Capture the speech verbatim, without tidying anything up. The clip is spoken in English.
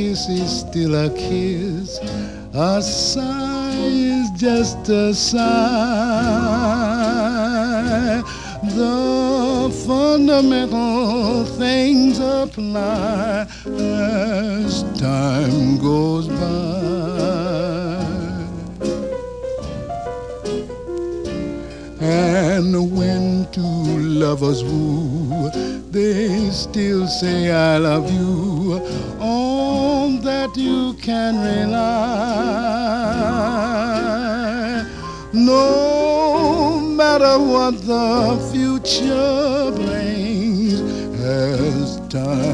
kiss is still a kiss. A sigh is just a sigh. The fundamental things apply as time goes by. And when two lovers woo, they still say I love you. On that you can rely. No matter what the future brings, as time